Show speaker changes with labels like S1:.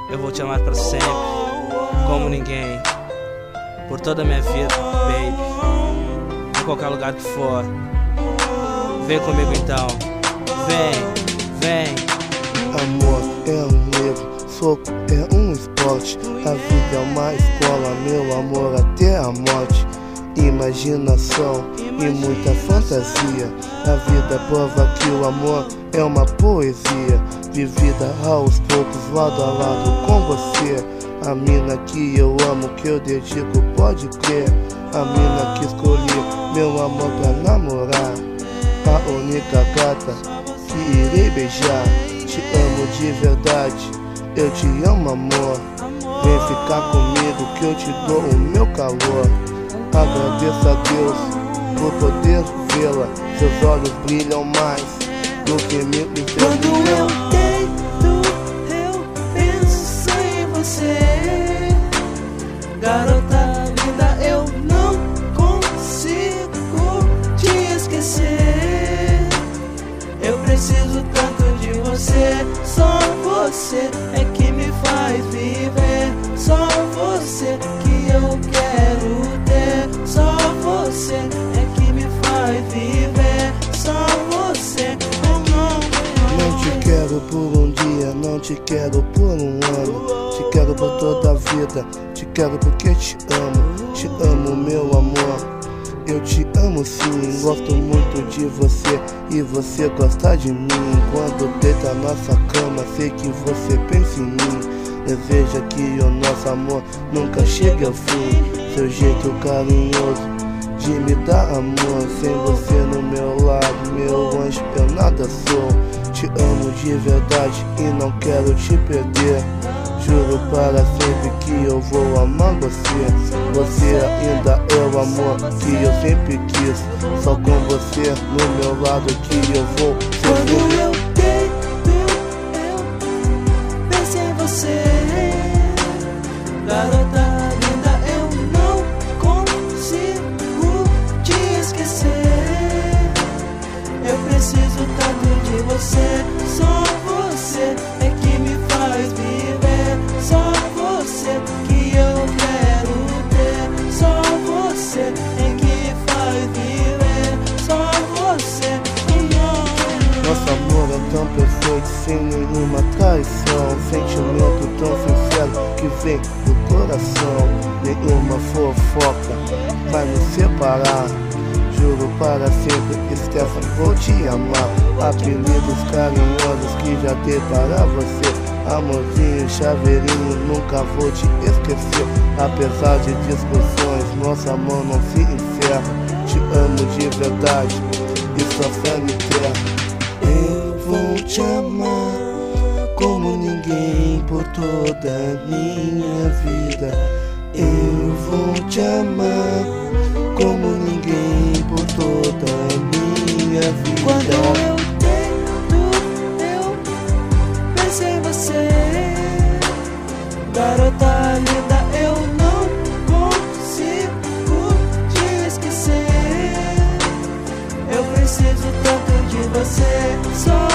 S1: Eu vou te amar pra sempre, como ninguém, por toda a minha vida, baby. Em qualquer lugar que for, vem comigo então. Vem.
S2: Amor é um livro, soco é um esporte. A vida é uma escola, meu amor até a morte. Imaginação e muita fantasia. A vida prova que o amor é uma poesia, vivida aos poucos, lado a lado com você. A mina que eu amo, que eu dedico, pode crer. A mina que escolhi, meu amor pra namorar. A única gata que irei beijar. Te amo de verdade, eu te amo, amor. Vem ficar comigo que eu te dou o meu calor. Agradeço a Deus por poder vê-la. Seus olhos brilham mais do que me vê.
S3: Quando eu deito, eu penso em você. Garota linda, eu não consigo te esquecer. Eu preciso tanto de você. Só você é que me faz viver. Só você que eu quero ter. Só você é que me faz viver. Só você.
S2: Não te quero por um dia, não te quero por um ano. Te quero por toda a vida, te quero porque te amo. Te amo, meu amor, eu te amo sim. Gosto muito de você e você gosta de mim. Quando deita na nossa cama, sei que você pensa em mim. Deseja que o nosso amor nunca chegue ao fim. Seu jeito carinhoso de me dar amor. Sem você no meu lado, meu anjo, eu nada sou. Te amo de verdade e não quero te perder. Juro para sempre que eu vou amar você. Você ainda é o amor que eu sempre quis. Só com você no meu lado que eu vou ser
S3: Quando
S2: feliz.
S3: eu deito, eu penso em você. Garota linda, eu não consigo te esquecer. Eu preciso tanto de você. Só você é que me faz viver. Só você que eu quero ter. Só você é que me faz viver. Só você.
S2: Nosso amor é tão perfeito, sem nenhuma traição. Sentimento tão sincero que vem do coração. Nenhuma fofoca vai nos separar. Juro para sempre, Stephanie, vou te amar. Apelidos carinhosos que já dei para você. Amorzinho, chaveirinho, nunca vou te esquecer. Apesar de discussões, nosso amor não se encerra. Te amo de verdade e só fé me terra. Eu vou te amar como ninguém por toda a minha vida. Eu vou te amar como ninguém por toda a minha vida.
S3: Quando eu deito, eu penso em você. Garota linda, eu não consigo te esquecer. Eu preciso tanto de você. Só